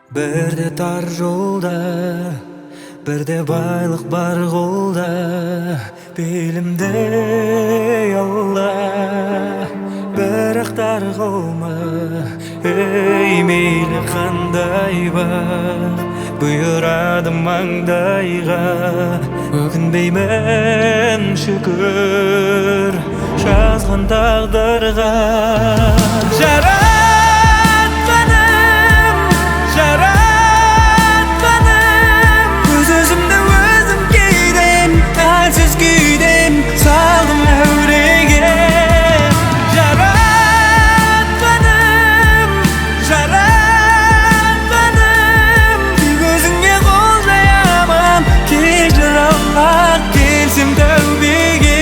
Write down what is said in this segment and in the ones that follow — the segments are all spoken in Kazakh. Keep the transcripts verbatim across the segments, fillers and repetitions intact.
Бірде тар жолда, бірде байлық бар қолда, белімде алла, бірақ тар қолма. Ей мейлі қандай бар, бұйырады маңдайға. Өкінбеймін шүкір жазған тағдырға. Жаратқаным, жаратқаным, өз-өзімді өзім кейдем, әлсіз күйдем, салдым әуреге. Жаратқаным, жаратқаным, тек өзіңе қол жаямын, кешір Алла, келсем тәубеге.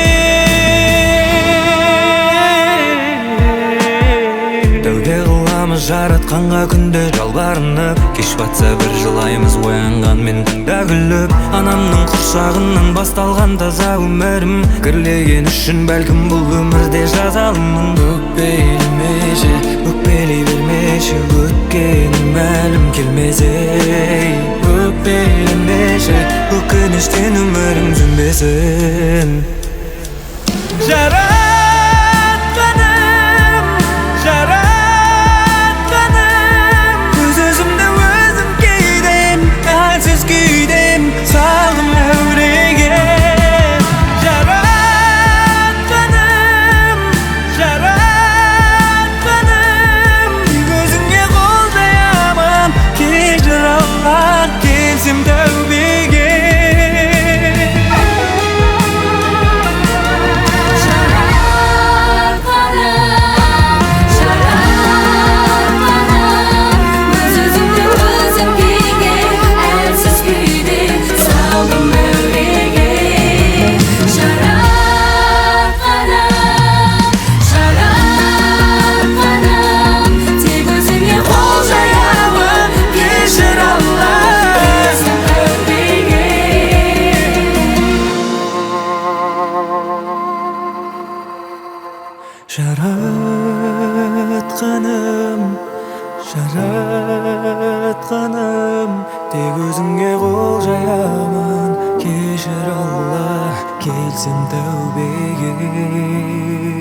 Тәубе қыламыз жаратқанға күнде жалбарынып, кеш батса бір жылаймыз оянғанмен таңда күліп. Анамның құрсағынан басталған таза өмірім, кірлеген үшін бәлкім бұл өмірде жазалымын. Өкпелемеші, өкпелей бермеші, өткенім мәлім келмесе. Өкпелемеші, өкініштен өмірім сүнбесін. Жаратқаным, жаратқаным, өз-өзімді өзім кейдем, әлсіз күйдем, салдым әуреге. Жаратқаным, жаратқаным, тек өзіңе қол жаямын, кешір Алла, келсем тәубеге. Жаратқаным, жаратқаным, тек өзіңе қол жаямын, кешір Алла, келсем тәубеге.